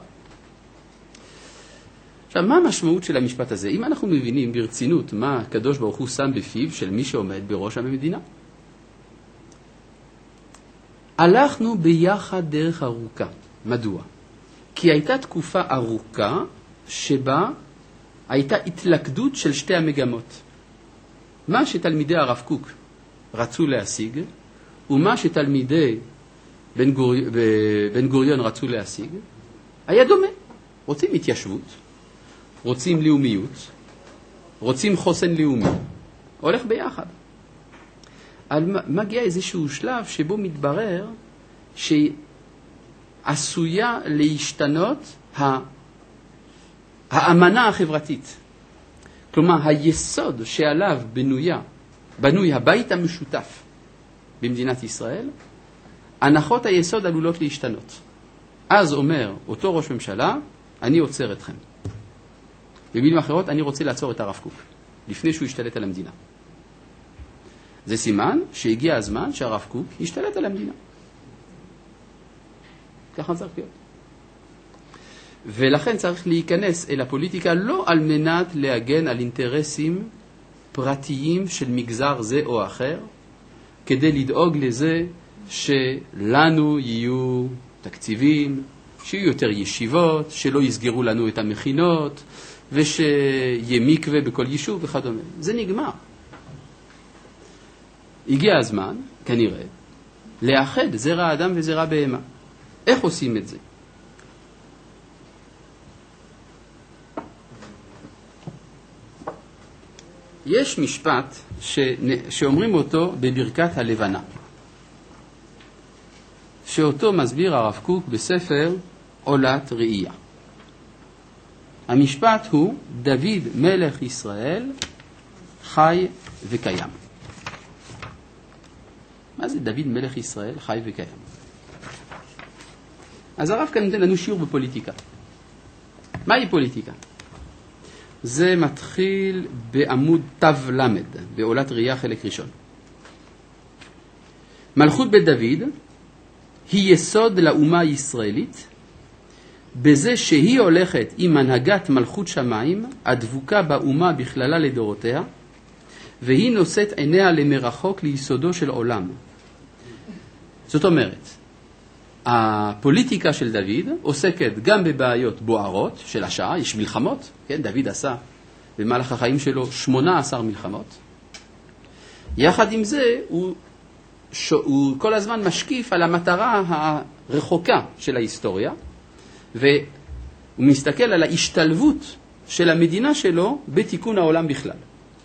עכשיו, מה המשמעות של המשפט הזה? אם אנחנו מבינים ברצינות מה הקדוש ברוך הוא שם בפיו של מי שעומד בראש המדינה. הלכנו ביחד דרך ארוכה. מדוע? כי הייתה תקופה ארוכה שבה הייתה התלכדות של שתי המגמות. מה שתלמידי הרב קוק רצו להשיג, ומה שתלמידי בן גוריון רצו להשיג, היה דומה. רוצים התיישבות, רוצים לאומיות, רוצים חוסן לאומי. הולך ביחד. מגיע איזשהו שלב שבו מתברר שעשויה להשתנות האמנה החברתית. כלומר, היסוד שעליו בנוי הבית המשותף במדינת ישראל, הנחות היסוד עלולות להשתנות. אז אומר אותו ראש ממשלה, אני עוצר אתכם. במילים אחרות, אני רוצה לעצור את הרב קוק, לפני שהוא ישתלט על המדינה. זה סימן שהגיע הזמן שהרב קוק ישתלט על המדינה. ככה צריך להיות. ולכן צריך להיכנס אל הפוליטיקה לא על מנת להגן על אינטרסים פרטיים של מגזר זה או אחר, כדי לדאוג לזה שלנו יהיו תקציבים, שיהיו יותר ישיבות, שלא יסגרו לנו את המכינות, ושיהיה מקווה בכל יישוב וכדומה. זה נגמר. הגיע הזמן, כנראה, לאחד זרע האדם וזרע בהמה. איך עושים את זה? יש משפט שאומרים אותו בברכת הלבנה, שאותו מסביר הרב קוק בספר עולת ראייה. המשפט הוא, דוד מלך ישראל חי וקיים. מה זה דוד מלך ישראל חי וקיים? אז הרב כאן נותן לנו שיעור בפוליטיקה. מהי פוליטיקה? זה מתחיל בעמוד תו למד, בעולת ראייה חלק ראשון. מלכות בית דוד היא יסוד לאומה הישראלית, בזה שהיא הולכת עם הנהגת מלכות שמיים, הדבוקה באומה בכללה לדורותיה, והיא נושאת עיניה למרחוק ליסודו של עולם. זאת אומרת, הפוליטיקה של דוד עוסקת גם בבעיות בוערות של השעה, יש מלחמות, כן? דוד עשה במהלך החיים שלו 18 מלחמות. יחד עם זה הוא כל הזמן משקיף על המטרה הרחוקה של ההיסטוריה, והוא מסתכל על ההשתלבות של המדינה שלו בתיקון העולם בכלל.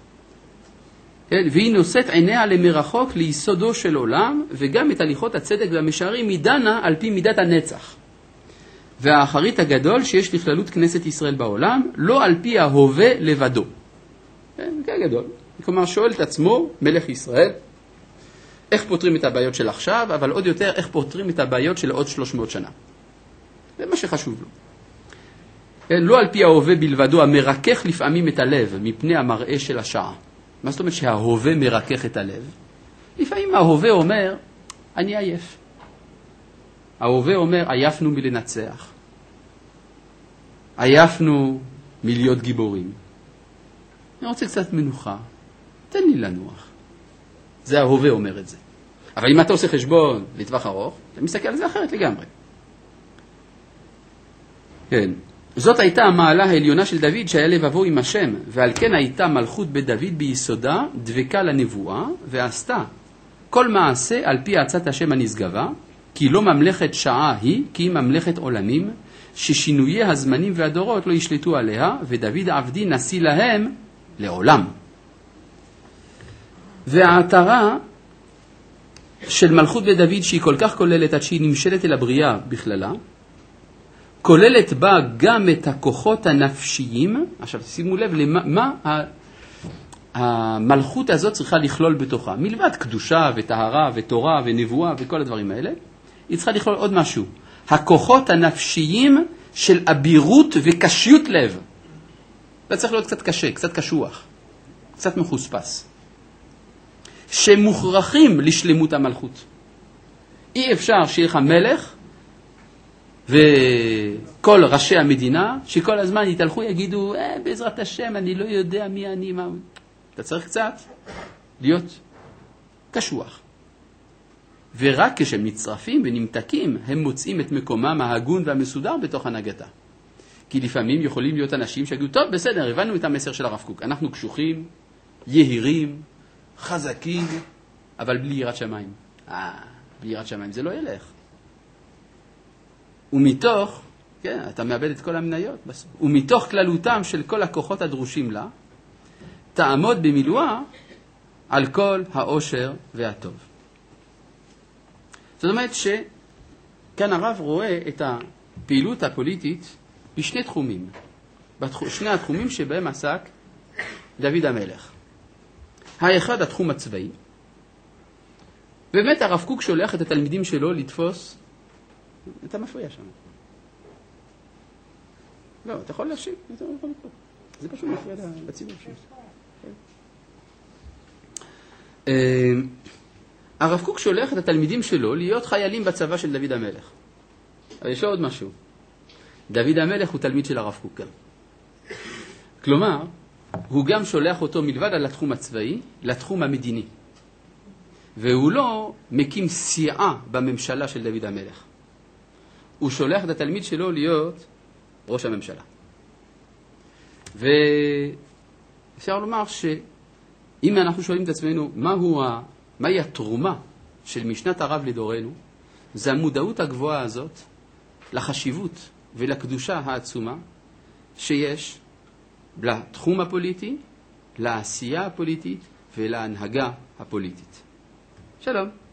והיא נושאת עיניה למרחוק ליסודו של עולם, וגם את הליכות הצדק והמשערים מדנה על פי מידת הנצח. והאחרית הגדול שיש לכללות כנסת ישראל בעולם, לא על פי ההווה לבדו. כן, גדול. כלומר, שואל את עצמו, מלך ישראל, איך פותרים את הבעיות של עכשיו, אבל עוד יותר, איך פותרים את הבעיות של עוד 300 שנה. זה מה שחשוב לו. כן, לא על פי ההווה בלבדו, המרכך לפעמים את הלב, מפני המראה של השעה. מה זאת אומרת שההווה מרכך את הלב? לפעמים ההווה אומר, אני עייף. ההווה אומר, עייפנו מלנצח. עייפנו מלהיות גיבורים. אני רוצה קצת מנוחה. תן לי לנוח. זה ההווה אומר את זה. אבל אם אתה עושה חשבון לטווח ארוך, אתה מסתכל על זה אחרת לגמרי. כן. זאת הייתה המעלה העליונה של דוד שהיה לבבו עם השם, ועל כן הייתה מלכות בית דוד ביסודה דבקה לנבואה, ועשתה כל מעשה על פי עצת השם הנשגבה, כי לא ממלכת שעה היא, כי היא ממלכת עולמים, ששינויי הזמנים והדורות לא ישלטו עליה, ודוד עבדי נשיא להם לעולם. והעטרה של מלכות בית דוד שהיא כל כך כוללת עד שהיא נמשלת אל הבריאה בכללה, כוללת בה גם את הכוחות הנפשיים. עכשיו שימו לב למה המלכות הזאת צריכה לכלול בתוכה. מלבד קדושה וטהרה ותורה ונבואה וכל הדברים האלה, היא צריכה לכלול עוד משהו. הכוחות הנפשיים של אבירות וקשיות לב. זה צריך להיות קצת קשה, קצת קשוח, קצת מחוספס. שמוכרחים לשלמות המלכות. אי אפשר שיהיה לך מלך וכל ראשי המדינה שכל הזמן יתהלכו יגידו, בעזרת השם אני לא יודע מי אני, מה. אתה צריך קצת להיות קשוח. ורק כשהם נצרפים ונמתקים הם מוצאים את מקומם ההגון והמסודר בתוך הנהגתה. כי לפעמים יכולים להיות אנשים שיגידו, טוב בסדר, הבנו את המסר של הרב קוק, אנחנו קשוחים, יהירים, חזקים, אבל בלי יראת שמיים. בלי יראת שמיים זה לא ילך. ומתוך, כן, אתה מאבד את כל המניות בסוף. ומתוך כללותם של כל הכוחות הדרושים לה, תעמוד במילואה על כל האושר והטוב. זאת אומרת שכאן הרב רואה את הפעילות הפוליטית בשני תחומים. שני התחומים שבהם עסק דוד המלך. האחד התחום הצבאי. באמת הרב קוק שולח את התלמידים שלו לתפוס, אתה מפריע שם. לא, אתה יכול להשיב, אתה יכול לקרוא. זה פשוט מפריע לציבור שם. הרב קוק שולח את התלמידים שלו להיות חיילים בצבא של דוד המלך. אבל יש לו עוד משהו. דוד המלך הוא תלמיד של הרב קוק גם. כלומר, הוא גם שולח אותו מלבד על התחום הצבאי, לתחום המדיני. והוא לא מקים סיעה בממשלה של דוד המלך. הוא שולח את התלמיד שלו להיות ראש הממשלה. ואפשר לומר שאם אנחנו שואלים את עצמנו מהי התרומה של משנת הרב לדורנו, זה המודעות הגבוהה הזאת לחשיבות ולקדושה העצומה שיש לתחום הפוליטי, לעשייה הפוליטית ולהנהגה הפוליטית. שלום.